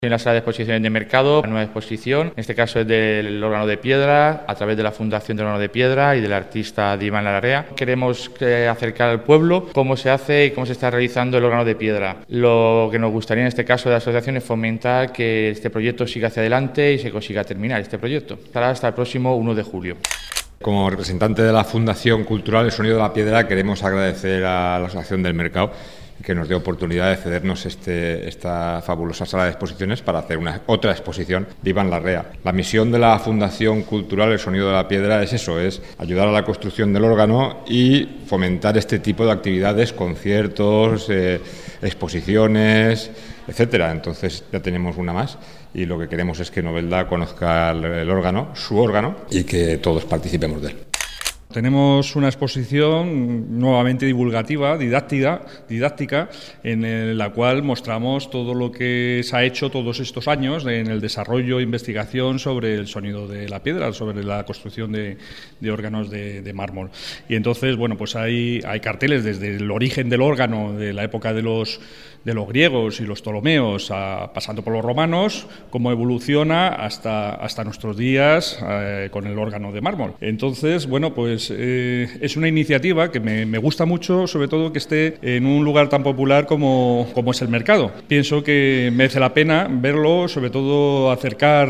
En la sala de exposiciones de mercado, una nueva exposición, en este caso es del órgano de piedra, a través de la Fundación del Órgano de Piedra y del artista Iván Larrea. Queremos acercar al pueblo cómo se hace y cómo se está realizando el órgano de piedra. Lo que nos gustaría en este caso de la asociación es fomentar que este proyecto siga hacia adelante y se consiga terminar este proyecto. Estará hasta el próximo 1 de julio. Como representante de la Fundación Cultural El Sonido de la Piedra, queremos agradecer a la Asociación del Mercado que nos dé oportunidad de cedernos esta fabulosa sala de exposiciones para hacer otra exposición de Iván Larrea. La misión de la Fundación Cultural El Sonido de la Piedra es eso, es ayudar a la construcción del órgano y fomentar este tipo de actividades, conciertos, exposiciones, etcétera. Entonces ya tenemos una más y lo que queremos es que Novelda conozca el órgano, su órgano, y que todos participemos de él. Tenemos una exposición nuevamente divulgativa, didáctica, en la cual mostramos todo lo que se ha hecho todos estos años en el desarrollo e investigación sobre el sonido de la piedra, sobre la construcción de órganos de mármol. Y entonces, bueno, pues hay carteles desde el origen del órgano, de la época de los griegos y los ptolomeos, pasando por los romanos, cómo evoluciona hasta nuestros días con el órgano de mármol. Entonces, bueno, pues es una iniciativa que me gusta mucho, sobre todo que esté en un lugar tan popular como es el mercado. Pienso que merece la pena verlo, sobre todo acercar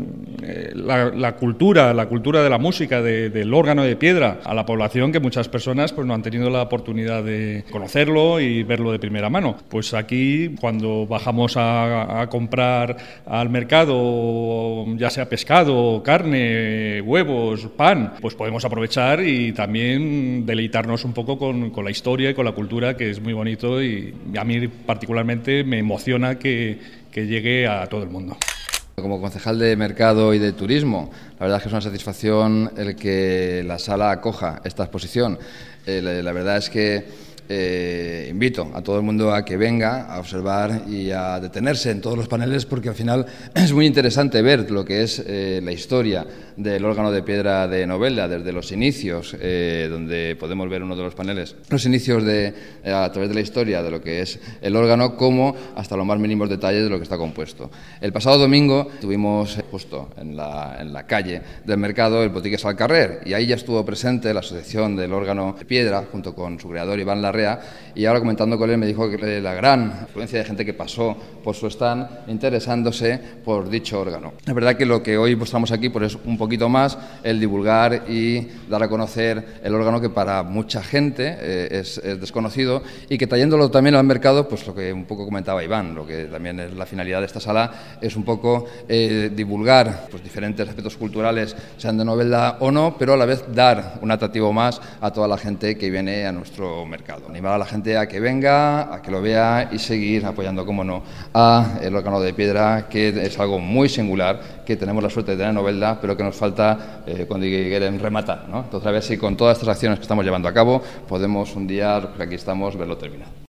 la cultura de la música, del órgano de piedra a la población, que muchas personas pues no han tenido la oportunidad de conocerlo y verlo de primera mano. Pues aquí, cuando bajamos a comprar al mercado, ya sea pescado, carne, huevos, pan, pues podemos aprovechar y también deleitarnos un poco con la historia y con la cultura, que es muy bonito, y a mí particularmente me emociona que llegue a todo el mundo. Como concejal de Mercado y de Turismo, la verdad es que es una satisfacción el que la sala acoja esta exposición. La verdad es que invito a todo el mundo a que venga a observar y a detenerse en todos los paneles, porque al final es muy interesante ver lo que es la historia del órgano de piedra de Novelda, desde los inicios, donde podemos ver uno de los paneles, los inicios a través de la historia de lo que es el órgano, como hasta los más mínimos detalles de lo que está compuesto. El pasado domingo tuvimos justo en la calle del mercado el Botiques al Carrer, y ahí ya estuvo presente la Asociación del Órgano de Piedra junto con su creador Iván Larrea, y ahora comentando con él me dijo que la gran afluencia de gente que pasó por su stand interesándose por dicho órgano. La verdad que lo que hoy mostramos aquí pues es un poquito más el divulgar y dar a conocer el órgano, que para mucha gente es desconocido, y que trayéndolo también al mercado, pues lo que un poco comentaba Iván, lo que también es la finalidad de esta sala, es un poco divulgar pues diferentes aspectos culturales, sean de Novelda o no, pero a la vez dar un atractivo más a toda la gente que viene a nuestro mercado. Animar a la gente a que venga, a que lo vea y seguir apoyando, como no, a el órgano de piedra, que es algo muy singular, que tenemos la suerte de tener en Novelda, pero que nos falta cuando quieren rematar, ¿no? Entonces, a ver si con todas estas acciones que estamos llevando a cabo podemos un día, los que aquí estamos, verlo terminado.